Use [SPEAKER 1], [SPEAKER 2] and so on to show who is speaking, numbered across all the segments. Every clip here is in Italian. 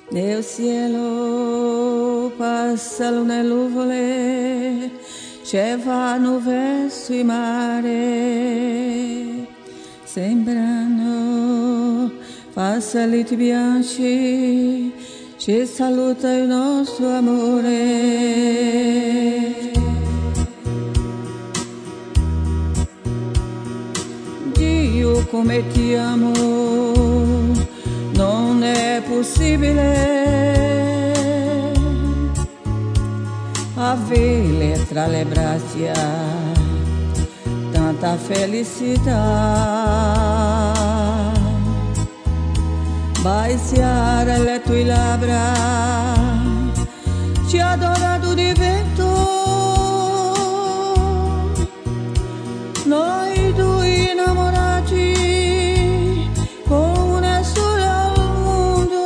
[SPEAKER 1] Nel cielo passano le nuvole, vanno verso il mare, sembrano fascialiti bianchi, ci saluta il nostro amore. Dio, come ti amo, non è possibile avere tra le braccia tanta felicità, baciare le tue labbra, ci ha adorato di vento, noi due innamorati con una sola al mondo.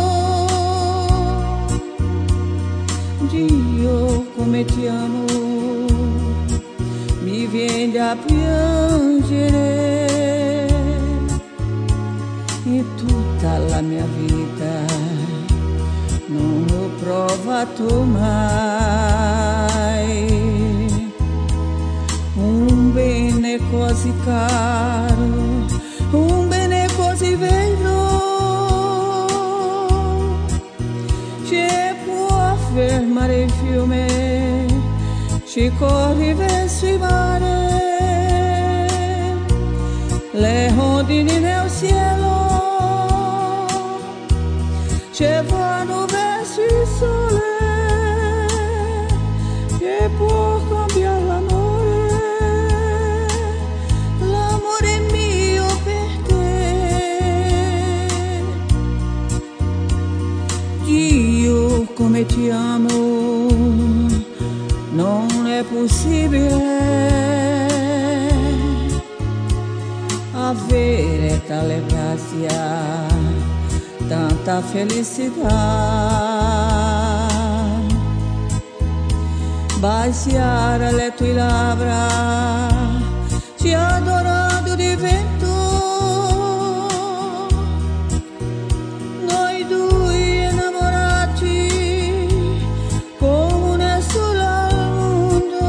[SPEAKER 1] Dio, come ti amo, mi viene a piangere, in tutta la mia vita non ho provato mai un bene così caro, un bene così vero, ci può fermare il fiume, ci corri verso il mare, le ondine nel cielo, ci vanno verso il sole, che può cambiare l'amore, l'amore mio per te. Dio, come ti amo, non è possibile avere tale grazia, tanta felicità, baciare le tue labbra, ci ha adorato di vento, noi due innamorati con una sola al mondo.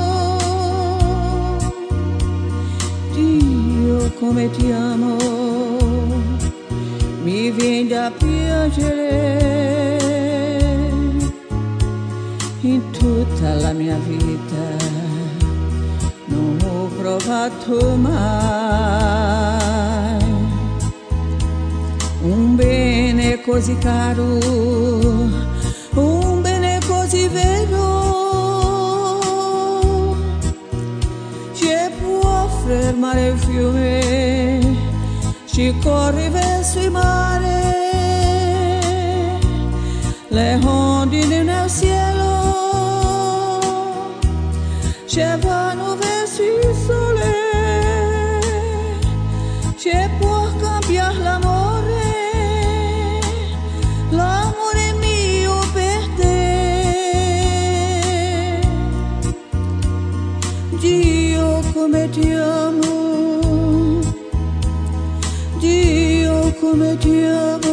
[SPEAKER 1] Dio, come ti amo, mi viene a piangere, in tutta la mia vita non ho provato mai un bene così caro, un bene così vero, ci può fermare il fiume, ci corri verso il mare, le ondine nel cielo, ci vanno verso il sole, ci può cambiare l'amore, l'amore mio per te. Dio, come ti amo, Dio, come ti amo.